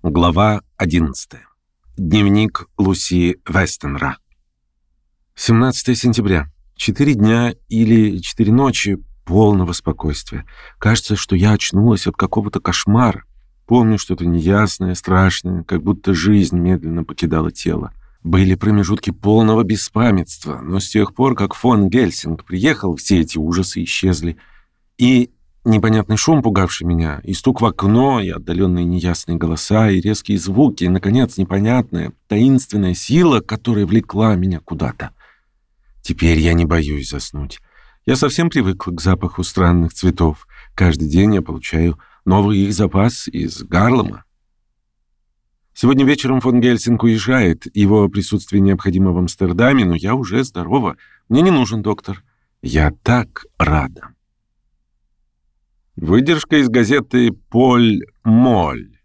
Глава 11. Дневник Луси Вестенра. 17 сентября. 4 дня или 4 ночи полного спокойствия. Кажется, что я очнулась от какого-то кошмара. Помню что-то неясное, страшное, как будто жизнь медленно покидала тело. Были промежутки полного беспамятства, но с тех пор, как фон Гельсинг приехал, все эти ужасы исчезли. И непонятный шум, пугавший меня, и стук в окно, и отдаленные неясные голоса, и резкие звуки, и, наконец, непонятная, таинственная сила, которая влекла меня куда-то. Теперь я не боюсь заснуть. Я совсем привыкла к запаху странных цветов. Каждый день я получаю новый их запас из Гарлема. Сегодня вечером фон Гельсинг уезжает. Его присутствие необходимо в Амстердаме, но я уже здорова. Мне не нужен доктор. Я так рада. Выдержка из газеты «Поль Моль».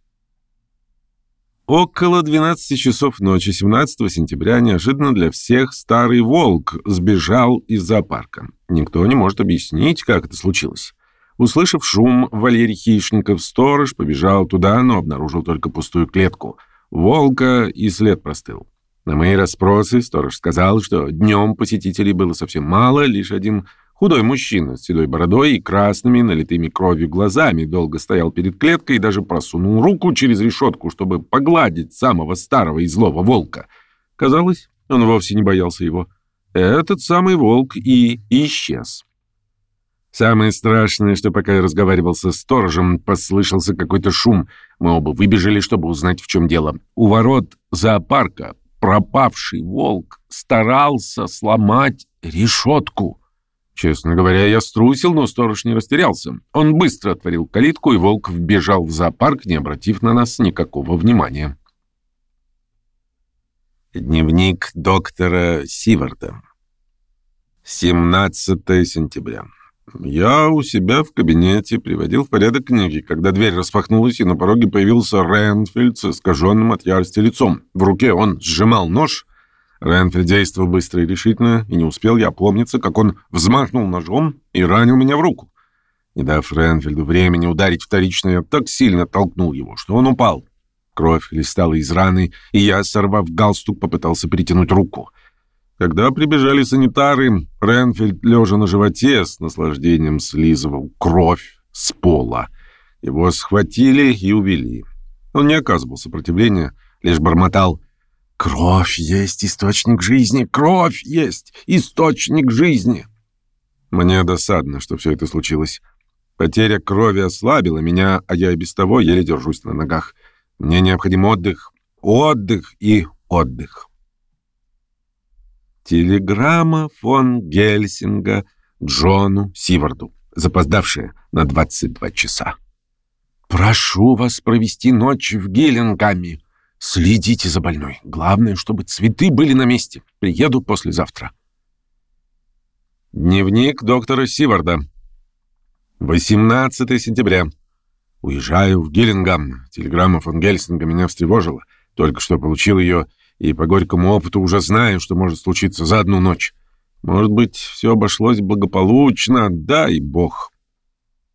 Около 12 часов ночи 17 сентября неожиданно для всех старый волк сбежал из зоопарка. Никто не может объяснить, как это случилось. Услышав шум в вольере хищников, сторож побежал туда, но обнаружил только пустую клетку. Волка и след простыл. На мои расспросы сторож сказал, что днем посетителей было совсем мало, лишь один худой мужчина с седой бородой и красными, налитыми кровью глазами долго стоял перед клеткой и даже просунул руку через решетку, чтобы погладить самого старого и злого волка. Казалось, он вовсе не боялся его. Этот самый волк и исчез. Самое страшное, что пока я разговаривал со сторожем, послышался какой-то шум. Мы оба выбежали, чтобы узнать, в чем дело. У ворот зоопарка пропавший волк старался сломать решетку. Честно говоря, я струсил, но сторож не растерялся. Он быстро отворил калитку, и волк вбежал в зоопарк, не обратив на нас никакого внимания. Дневник доктора Сиварда. 17 сентября. Я у себя в кабинете приводил в порядок книги, когда дверь распахнулась, и на пороге появился Ренфельд с искаженным от ярости лицом. В руке он сжимал нож. Ренфельд действовал быстро и решительно, и не успел я опомниться, как он взмахнул ножом и ранил меня в руку. Не дав Ренфельду времени ударить вторично, я так сильно толкнул его, что он упал. Кровь хлестала из раны, и я, сорвав галстук, попытался перетянуть руку. Когда прибежали санитары, Ренфельд, лежа на животе, с наслаждением слизывал кровь с пола. Его схватили и увели. Он не оказывал сопротивления, лишь бормотал: «Кровь есть источник жизни! Кровь есть источник жизни!» Мне досадно, что все это случилось. Потеря крови ослабила меня, а я и без того еле держусь на ногах. Мне необходим отдых. Отдых и отдых. Телеграмма фон Гельсинга Джону Сиварду, запоздавшая на 22 часа. «Прошу вас провести ночь в Гиллингаме. Следите за больной. Главное, чтобы цветы были на месте. Приеду послезавтра». Дневник доктора Сиварда. 18 сентября. Уезжаю в Гиллингам. Телеграмма фон Гельсинга меня встревожила. Только что получил ее, и по горькому опыту уже знаю, что может случиться за одну ночь. Может быть, все обошлось благополучно, дай бог.